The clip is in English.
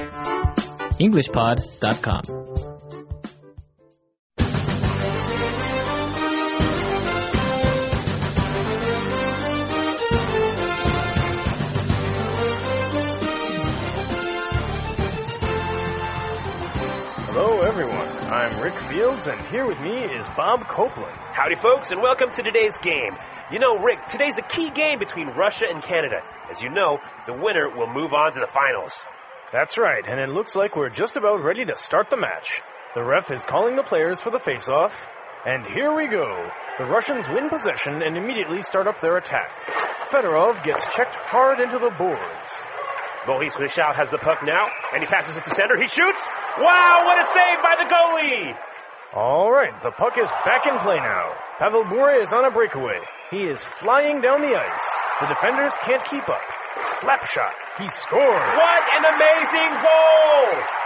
EnglishPod.com. Hello, everyone. I'm Rick Fields, and here with me is Bob Copeland. Howdy, folks, and welcome to today's game. You know, Rick, today's a key game between Russia and Canada. As you know, the winner will move on to the finals. That's right, and it looks like we're just about ready to start the match. The ref is calling the players for the face-off, and here we go. The Russians win possession and immediately start up their attack. Fedorov gets checked hard into the boards. Boris Richard has the puck now, and he passes it to center. He shoots! Wow, what a save by the goalie! All right, the puck is back in play now. Pavel Bure is on a breakaway. He is flying down the ice. The defenders can't keep up. Slap shot. He scores. What an amazing goal!